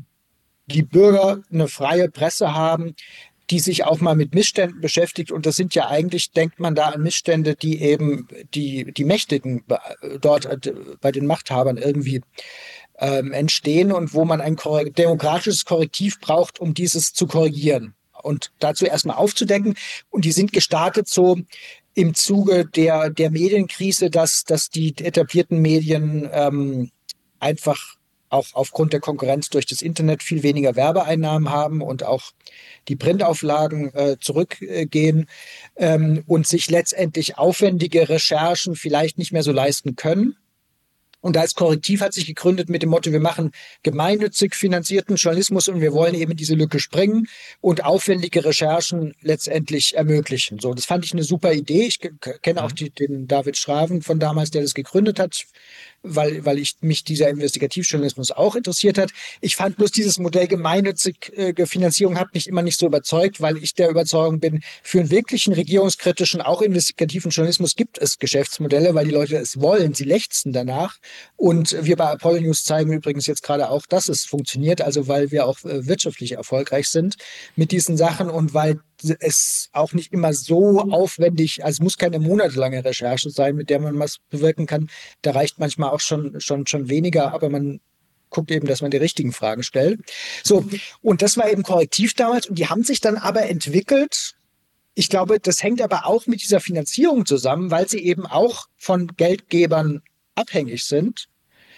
die Bürger eine freie Presse haben, die sich auch mal mit Missständen beschäftigt. Und das sind ja eigentlich, denkt man da an Missstände, die eben die Mächtigen dort bei den Machthabern irgendwie entstehen und wo man ein demokratisches Korrektiv braucht, um dieses zu korrigieren und dazu erstmal aufzudecken. Und die sind gestartet so im Zuge der Medienkrise, dass die etablierten Medien einfach auch aufgrund der Konkurrenz durch das Internet viel weniger Werbeeinnahmen haben und auch die Printauflagen zurückgehen und sich letztendlich aufwendige Recherchen vielleicht nicht mehr so leisten können. Und als Korrektiv hat sich gegründet mit dem Motto, wir machen gemeinnützig finanzierten Journalismus und wir wollen eben diese Lücke sprengen und aufwendige Recherchen letztendlich ermöglichen. So, das fand ich eine super Idee. Ich kenne auch den David Schraven von damals, der das gegründet hat, weil mich dieser Investigativjournalismus auch interessiert hat. Ich fand bloß dieses Modell gemeinnützige Finanzierung hat mich immer nicht so überzeugt, weil ich der Überzeugung bin, für einen wirklichen regierungskritischen, auch investigativen Journalismus gibt es Geschäftsmodelle, weil die Leute es wollen, sie lechzen danach. Und wir bei Apollo News zeigen übrigens jetzt gerade auch, dass es funktioniert, also weil wir auch wirtschaftlich erfolgreich sind mit diesen Sachen und weil es auch nicht immer so aufwendig, also es muss keine monatelange Recherche sein, mit der man was bewirken kann. Da reicht manchmal auch schon weniger, aber man guckt eben, dass man die richtigen Fragen stellt. So, und das war eben Korrektiv damals und die haben sich dann aber entwickelt. Ich glaube, das hängt aber auch mit dieser Finanzierung zusammen, weil sie eben auch von Geldgebern abhängig sind.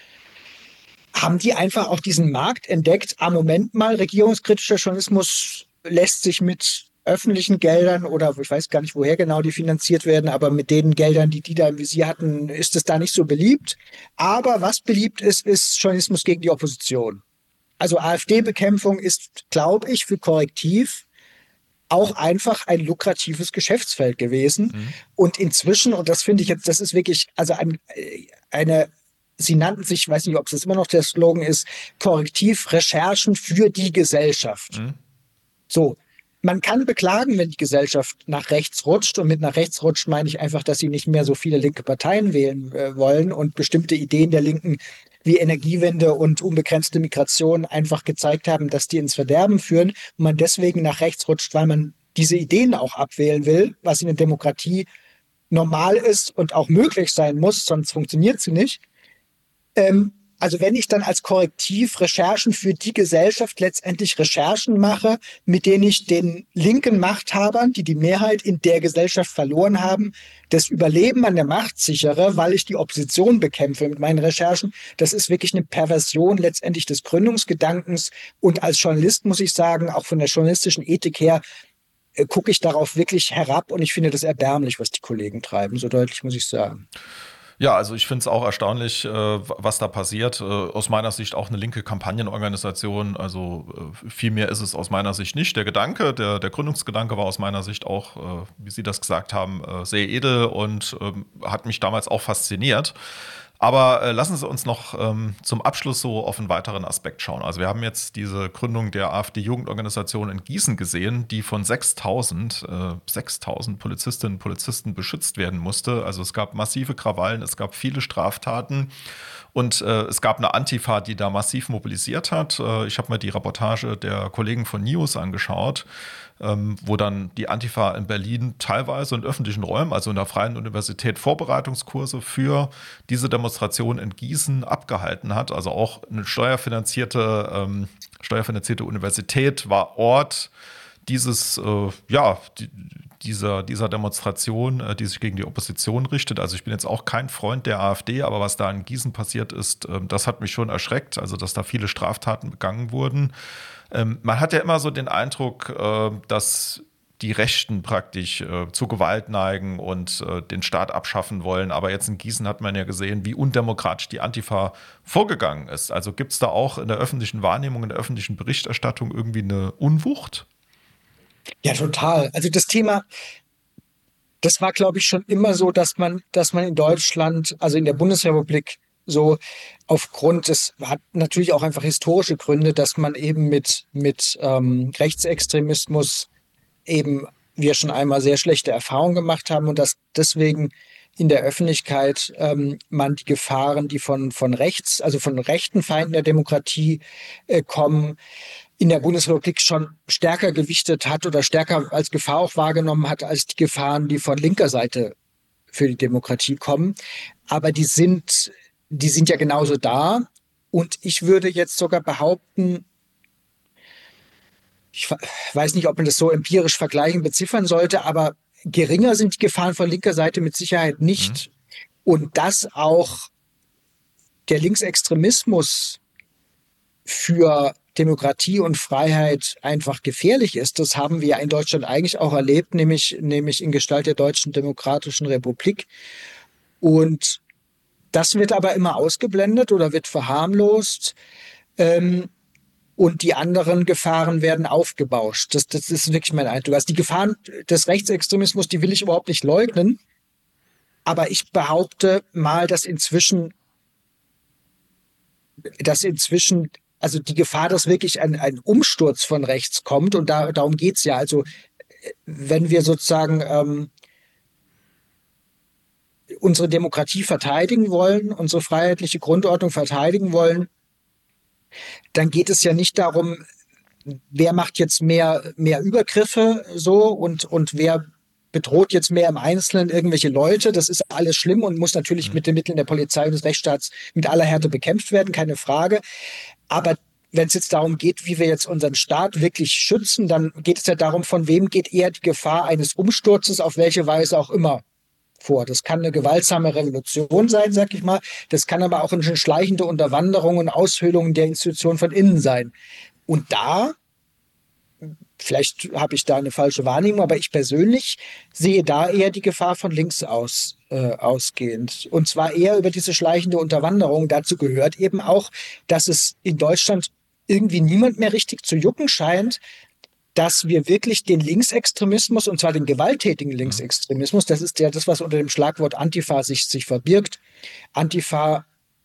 Haben die einfach auch diesen Markt entdeckt? Moment mal, regierungskritischer Journalismus lässt sich mit öffentlichen Geldern oder ich weiß gar nicht, woher genau die finanziert werden, aber mit den Geldern, die da im Visier hatten, ist es da nicht so beliebt. Aber was beliebt ist Journalismus gegen die Opposition. Also AfD-Bekämpfung ist, glaube ich, für Korrektiv auch einfach ein lukratives Geschäftsfeld gewesen. Und inzwischen, und das finde ich jetzt, das ist wirklich, also sie nannten sich, ich weiß nicht, ob es immer noch der Slogan ist, Korrektiv Recherchen für die Gesellschaft. So. Man kann beklagen, wenn die Gesellschaft nach rechts rutscht. Und mit nach rechts rutscht meine ich einfach, dass sie nicht mehr so viele linke Parteien wählen wollen und bestimmte Ideen der Linken wie Energiewende und unbegrenzte Migration einfach gezeigt haben, dass die ins Verderben führen. Und man deswegen nach rechts rutscht, weil man diese Ideen auch abwählen will, was in der Demokratie normal ist und auch möglich sein muss, sonst funktioniert sie nicht. Also wenn ich dann als Korrektiv Recherchen für die Gesellschaft letztendlich Recherchen mache, mit denen ich den linken Machthabern, die die Mehrheit in der Gesellschaft verloren haben, das Überleben an der Macht sichere, weil ich die Opposition bekämpfe mit meinen Recherchen, das ist wirklich eine Perversion letztendlich des Gründungsgedankens. Und als Journalist muss ich sagen, auch von der journalistischen Ethik her, gucke ich darauf wirklich herab und ich finde das erbärmlich, was die Kollegen treiben. So deutlich muss ich sagen. Ja, also ich finde es auch erstaunlich, was da passiert. Aus meiner Sicht auch eine linke Kampagnenorganisation. Also viel mehr ist es aus meiner Sicht nicht. Der Gedanke, der Gründungsgedanke war aus meiner Sicht auch, wie Sie das gesagt haben, sehr edel und hat mich damals auch fasziniert. Aber lassen Sie uns noch zum Abschluss so auf einen weiteren Aspekt schauen. Also wir haben jetzt diese Gründung der AfD-Jugendorganisation in Gießen gesehen, die von 6.000 Polizistinnen und Polizisten beschützt werden musste. Also es gab massive Krawallen, es gab viele Straftaten und es gab eine Antifa, die da massiv mobilisiert hat. Ich habe mir die Reportage der Kollegen von News angeschaut. wo dann die Antifa in Berlin teilweise in öffentlichen Räumen, also in der Freien Universität, Vorbereitungskurse für diese Demonstration in Gießen abgehalten hat. Also auch eine steuerfinanzierte Universität war Ort dieser Demonstration, die sich gegen die Opposition richtet. Also ich bin jetzt auch kein Freund der AfD, aber was da in Gießen passiert ist, das hat mich schon erschreckt, also dass da viele Straftaten begangen wurden. Man hat ja immer so den Eindruck, dass die Rechten praktisch zu Gewalt neigen und den Staat abschaffen wollen. Aber jetzt in Gießen hat man ja gesehen, wie undemokratisch die Antifa vorgegangen ist. Also gibt es da auch in der öffentlichen Wahrnehmung, in der öffentlichen Berichterstattung irgendwie eine Unwucht? Ja, total. Also das Thema, das war, glaube ich, schon immer so, dass man in Deutschland, also in der Bundesrepublik, so hat natürlich auch einfach historische Gründe, dass man eben mit Rechtsextremismus eben wir schon einmal sehr schlechte Erfahrungen gemacht haben und dass deswegen in der Öffentlichkeit man die Gefahren, die von rechts, also von rechten Feinden der Demokratie kommen, in der Bundesrepublik schon stärker gewichtet hat oder stärker als Gefahr auch wahrgenommen hat, als die Gefahren, die von linker Seite für die Demokratie kommen. Aber die sind ja genauso da. Und ich würde jetzt sogar behaupten, ich weiß nicht, ob man das so empirisch vergleichen, beziffern sollte, aber geringer sind die Gefahren von linker Seite mit Sicherheit nicht. Und dass auch der Linksextremismus für Demokratie und Freiheit einfach gefährlich ist, das haben wir in Deutschland eigentlich auch erlebt, nämlich in Gestalt der Deutschen Demokratischen Republik. Und das wird aber immer ausgeblendet oder wird verharmlost. Und die anderen Gefahren werden aufgebauscht. Das ist wirklich mein Eindruck. Also die Gefahren des Rechtsextremismus, die will ich überhaupt nicht leugnen. Aber ich behaupte mal, dass inzwischen also die Gefahr, dass wirklich ein Umsturz von rechts kommt, und darum geht's ja. Also wenn wir sozusagen unsere Demokratie verteidigen wollen, unsere freiheitliche Grundordnung verteidigen wollen, dann geht es ja nicht darum, wer macht jetzt mehr Übergriffe so und wer bedroht jetzt mehr im Einzelnen irgendwelche Leute. Das ist alles schlimm und muss natürlich mit den Mitteln der Polizei und des Rechtsstaats mit aller Härte bekämpft werden, keine Frage. Aber wenn es jetzt darum geht, wie wir jetzt unseren Staat wirklich schützen, dann geht es ja darum, von wem geht eher die Gefahr eines Umsturzes, auf welche Weise auch immer, vor. Das kann eine gewaltsame Revolution sein, sag ich mal. Das kann aber auch eine schleichende Unterwanderung und Aushöhlung der Institution von innen sein. Und da, vielleicht habe ich da eine falsche Wahrnehmung, aber ich persönlich sehe da eher die Gefahr von links ausgehend. Und zwar eher über diese schleichende Unterwanderung. Dazu gehört eben auch, dass es in Deutschland irgendwie niemand mehr richtig zu jucken scheint, dass wir wirklich den Linksextremismus, und zwar den gewalttätigen Linksextremismus, das ist ja das, was unter dem Schlagwort Antifa sich verbirgt. Antifa,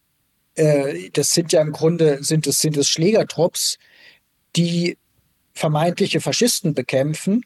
das sind ja im Grunde, sind es Schlägertrupps, die vermeintliche Faschisten bekämpfen.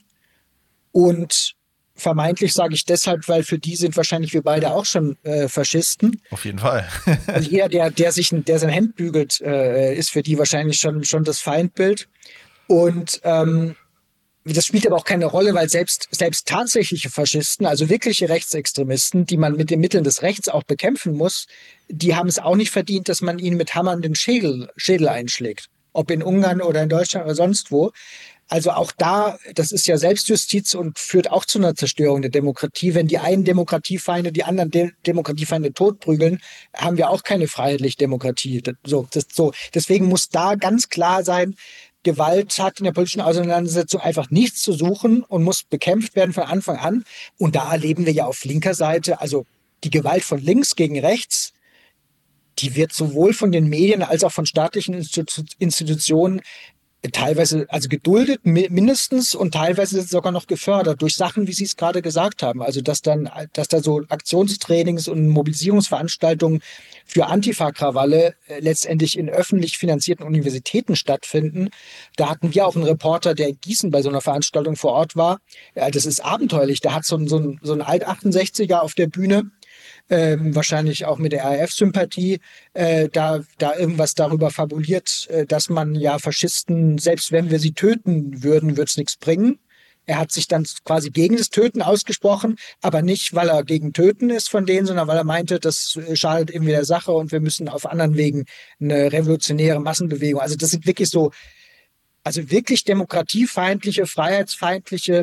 Und vermeintlich sage ich deshalb, weil für die sind wahrscheinlich wir beide auch schon Faschisten. Auf jeden Fall. Also jeder, der sein Hemd bügelt, ist für die wahrscheinlich schon das Feindbild. Und das spielt aber auch keine Rolle, weil selbst tatsächliche Faschisten, also wirkliche Rechtsextremisten, die man mit den Mitteln des Rechts auch bekämpfen muss, die haben es auch nicht verdient, dass man ihnen mit Hammern den Schädel einschlägt. Ob in Ungarn oder in Deutschland oder sonst wo. Also auch da, das ist ja Selbstjustiz und führt auch zu einer Zerstörung der Demokratie. Wenn die einen Demokratiefeinde die anderen Demokratiefeinde totprügeln, haben wir auch keine freiheitliche Demokratie. Deswegen muss da ganz klar sein, Gewalt hat in der politischen Auseinandersetzung einfach nichts zu suchen und muss bekämpft werden von Anfang an. Und da erleben wir ja auf linker Seite, also die Gewalt von links gegen rechts, die wird sowohl von den Medien als auch von staatlichen Institutionen teilweise also geduldet, mindestens, und teilweise sogar noch gefördert durch Sachen, wie Sie es gerade gesagt haben. Also dass da so Aktionstrainings und Mobilisierungsveranstaltungen für Antifa-Krawalle letztendlich in öffentlich finanzierten Universitäten stattfinden. Da hatten wir auch einen Reporter, der in Gießen bei so einer Veranstaltung vor Ort war. Ja, das ist abenteuerlich. Da hat so ein Alt-68er auf der Bühne, wahrscheinlich auch mit der RAF-Sympathie, da irgendwas darüber fabuliert, dass man ja Faschisten, selbst wenn wir sie töten würden, würde es nichts bringen. Er hat sich dann quasi gegen das Töten ausgesprochen, aber nicht, weil er gegen Töten ist von denen, sondern weil er meinte, das schadet irgendwie der Sache und wir müssen auf anderen Wegen eine revolutionäre Massenbewegung. Also das sind wirklich so, also wirklich demokratiefeindliche, freiheitsfeindliche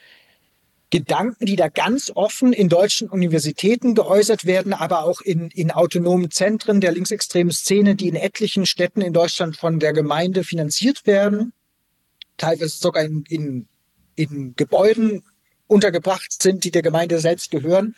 Gedanken, die da ganz offen in deutschen Universitäten geäußert werden, aber auch in autonomen Zentren der linksextremen Szene, die in etlichen Städten in Deutschland von der Gemeinde finanziert werden, teilweise sogar in Gebäuden untergebracht sind, die der Gemeinde selbst gehören.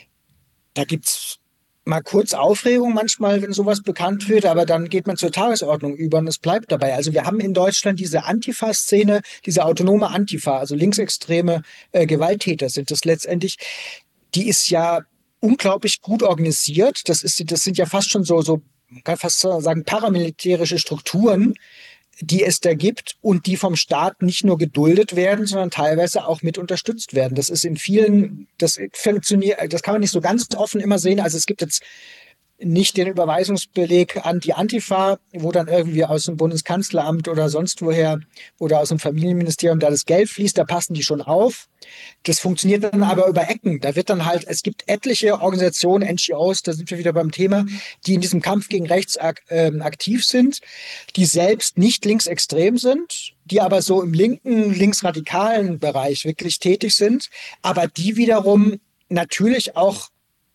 Da gibt's mal kurz Aufregung manchmal, wenn sowas bekannt wird, aber dann geht man zur Tagesordnung über und es bleibt dabei. Also wir haben in Deutschland diese Antifa-Szene, diese autonome Antifa, also linksextreme Gewalttäter sind das letztendlich. Die ist ja unglaublich gut organisiert. Das sind ja fast schon so, man kann fast sagen, paramilitärische Strukturen, die es da gibt und die vom Staat nicht nur geduldet werden, sondern teilweise auch mit unterstützt werden. Das ist in vielen, das funktioniert, das kann man nicht so ganz offen immer sehen. Also es gibt jetzt nicht den Überweisungsbeleg an die Antifa, wo dann irgendwie aus dem Bundeskanzleramt oder sonst woher oder aus dem Familienministerium da das Geld fließt, da passen die schon auf. Das funktioniert dann aber über Ecken. Da wird dann halt, es gibt etliche Organisationen, NGOs, da sind wir wieder beim Thema, die in diesem Kampf gegen rechts aktiv sind, die selbst nicht linksextrem sind, die aber so im linken, linksradikalen Bereich wirklich tätig sind, aber die wiederum natürlich auch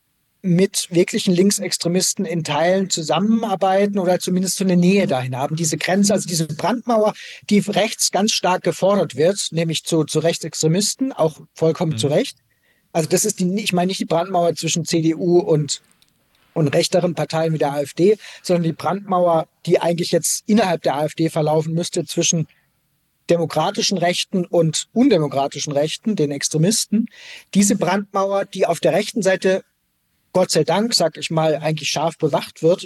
mit wirklichen Linksextremisten in Teilen zusammenarbeiten oder zumindest so eine Nähe dahin haben. Diese Grenze, also diese Brandmauer, die rechts ganz stark gefordert wird, nämlich zu Rechtsextremisten, auch vollkommen zu Recht. Also das ist ich meine nicht die Brandmauer zwischen CDU und rechteren Parteien wie der AfD, sondern die Brandmauer, die eigentlich jetzt innerhalb der AfD verlaufen müsste zwischen demokratischen Rechten und undemokratischen Rechten, den Extremisten. Diese Brandmauer, die auf der rechten Seite Gott sei Dank, sag ich mal, eigentlich scharf bewacht wird,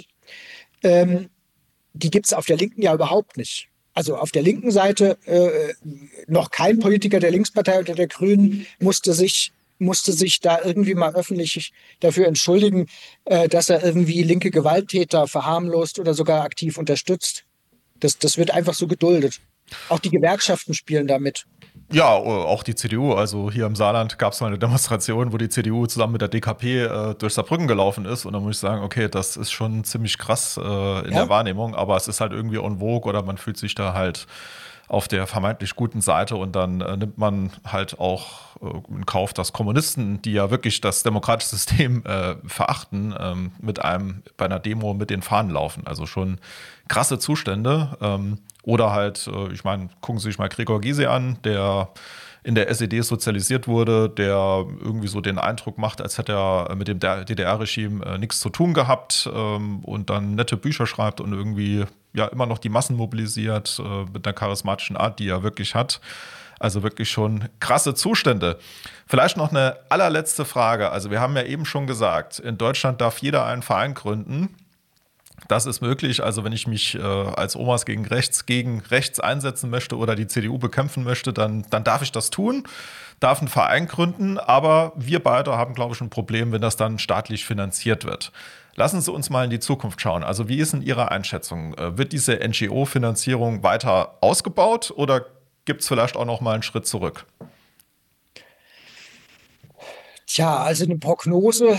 die gibt es auf der Linken ja überhaupt nicht. Also auf der linken Seite noch kein Politiker der Linkspartei oder der Grünen musste sich da irgendwie mal öffentlich dafür entschuldigen, dass er irgendwie linke Gewalttäter verharmlost oder sogar aktiv unterstützt. Das wird einfach so geduldet. Auch die Gewerkschaften spielen damit. Ja, auch die CDU. Also hier im Saarland gab es mal eine Demonstration, wo die CDU zusammen mit der DKP durch Saarbrücken gelaufen ist. Und da muss ich sagen, okay, das ist schon ziemlich krass in der Wahrnehmung. Aber es ist halt irgendwie en vogue oder man fühlt sich da halt auf der vermeintlich guten Seite. Und dann nimmt man halt auch in Kauf, dass Kommunisten, die ja wirklich das demokratische System verachten, bei einer Demo mit den Fahnen laufen. Also schon krasse Zustände. Oder halt, ich meine, gucken Sie sich mal Gregor Gysi an, der in der SED sozialisiert wurde, der irgendwie so den Eindruck macht, als hätte er mit dem DDR-Regime nichts zu tun gehabt und dann nette Bücher schreibt und irgendwie ja immer noch die Massen mobilisiert mit einer charismatischen Art, die er wirklich hat. Also wirklich schon krasse Zustände. Vielleicht noch eine allerletzte Frage. Also wir haben ja eben schon gesagt, in Deutschland darf jeder einen Verein gründen. Das ist möglich. Also wenn ich mich als Omas gegen rechts einsetzen möchte oder die CDU bekämpfen möchte, dann darf ich das tun, darf einen Verein gründen. Aber wir beide haben, glaube ich, ein Problem, wenn das dann staatlich finanziert wird. Lassen Sie uns mal in die Zukunft schauen. Also wie ist in Ihrer Einschätzung? Wird diese NGO-Finanzierung weiter ausgebaut oder gibt es vielleicht auch noch mal einen Schritt zurück? Tja, also eine Prognose.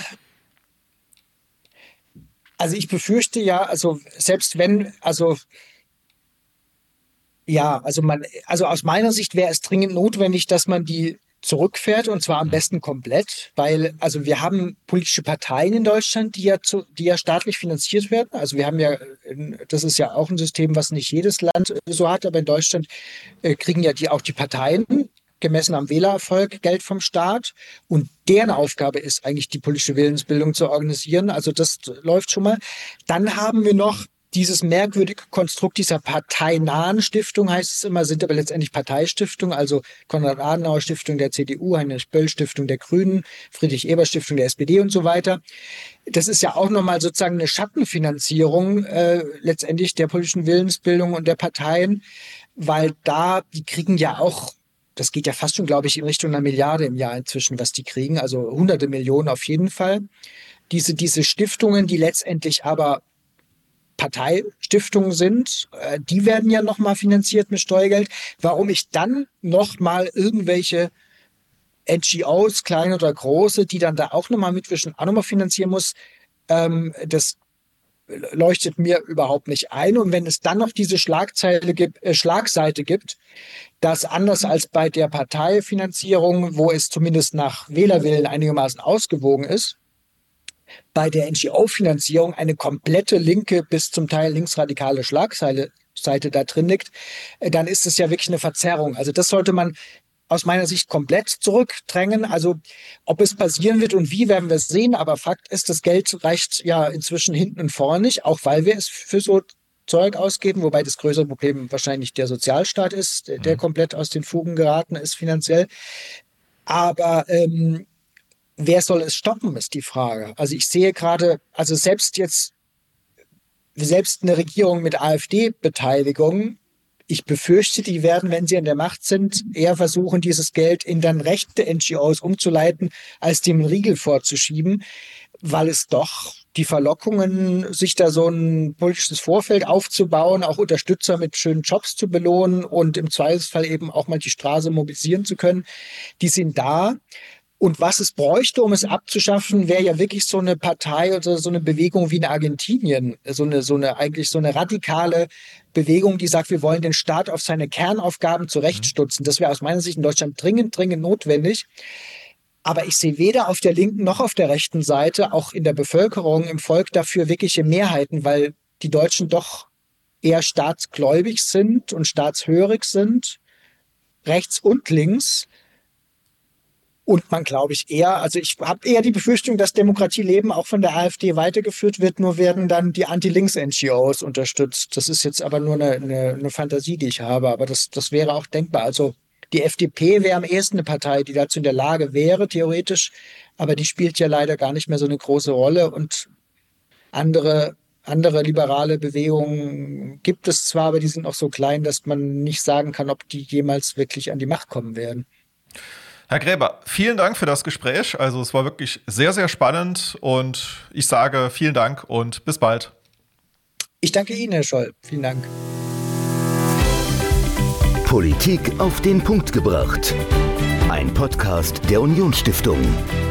Also ich befürchte ja, also selbst wenn, also aus meiner Sicht wäre es dringend notwendig, dass man die zurückfährt und zwar am besten komplett, weil also wir haben politische Parteien in Deutschland, die ja staatlich finanziert werden. Also wir haben ja, das ist ja auch ein System, was nicht jedes Land so hat, aber in Deutschland kriegen ja auch die Parteien gemessen am Wählererfolg Geld vom Staat und deren Aufgabe ist eigentlich die politische Willensbildung zu organisieren. Also das läuft schon mal. Dann haben wir noch dieses merkwürdige Konstrukt dieser parteinahen Stiftung, heißt es immer, sind aber letztendlich Parteistiftungen, also Konrad-Adenauer-Stiftung der CDU, Heinrich-Böll-Stiftung der Grünen, Friedrich-Ebert-Stiftung der SPD und so weiter. Das ist ja auch nochmal sozusagen eine Schattenfinanzierung letztendlich der politischen Willensbildung und der Parteien, weil die kriegen ja auch, das geht ja fast schon, glaube ich, in Richtung 1 Milliarde im Jahr inzwischen, was die kriegen, also hunderte Millionen auf jeden Fall. Diese Stiftungen, die letztendlich aber Parteistiftungen sind, die werden ja nochmal finanziert mit Steuergeld. Warum ich dann nochmal irgendwelche NGOs, kleine oder große, die dann da auch nochmal mitwischen, auch nochmal finanzieren muss, das leuchtet mir überhaupt nicht ein. Und wenn es dann noch diese Schlagseite gibt, dass anders als bei der Parteifinanzierung, wo es zumindest nach Wählerwillen einigermaßen ausgewogen ist, bei der NGO-Finanzierung eine komplette linke bis zum Teil linksradikale Schlagseite da drin liegt, dann ist es ja wirklich eine Verzerrung. Also das sollte man aus meiner Sicht komplett zurückdrängen. Also ob es passieren wird und wie, werden wir sehen. Aber Fakt ist, das Geld reicht ja inzwischen hinten und vorne nicht, auch weil wir es für so Zeug ausgeben, wobei das größere Problem wahrscheinlich der Sozialstaat ist, der komplett aus den Fugen geraten ist finanziell. Aber wer soll es stoppen, ist die Frage. Also ich sehe gerade, also selbst eine Regierung mit AfD-Beteiligung, ich befürchte, die werden, wenn sie an der Macht sind, eher versuchen, dieses Geld in dann rechte NGOs umzuleiten, als dem Riegel vorzuschieben, weil es doch die Verlockungen, sich da so ein politisches Vorfeld aufzubauen, auch Unterstützer mit schönen Jobs zu belohnen und im Zweifelsfall eben auch mal die Straße mobilisieren zu können, die sind da. Und was es bräuchte, um es abzuschaffen, wäre ja wirklich so eine Partei oder so eine Bewegung wie in Argentinien, so eine radikale Bewegung, die sagt, wir wollen den Staat auf seine Kernaufgaben zurechtstutzen. Das wäre aus meiner Sicht in Deutschland dringend notwendig. Aber ich sehe weder auf der linken noch auf der rechten Seite, auch in der Bevölkerung, im Volk dafür wirkliche Mehrheiten, weil die Deutschen doch eher staatsgläubig sind und staatshörig sind, rechts und links. Und man, glaube ich, also ich habe eher die Befürchtung, dass Demokratieleben auch von der AfD weitergeführt wird, nur werden dann die Anti-Links-NGOs unterstützt. Das ist jetzt aber nur eine Fantasie, die ich habe, aber das wäre auch denkbar. Also die FDP wäre am ehesten eine Partei, die dazu in der Lage wäre, theoretisch, aber die spielt ja leider gar nicht mehr so eine große Rolle und andere liberale Bewegungen gibt es zwar, aber die sind auch so klein, dass man nicht sagen kann, ob die jemals wirklich an die Macht kommen werden. Herr Gräber, vielen Dank für das Gespräch. Also es war wirklich sehr, sehr spannend und ich sage vielen Dank und bis bald. Ich danke Ihnen, Herr Scholl. Vielen Dank. Politik auf den Punkt gebracht. Ein Podcast der Unionsstiftung.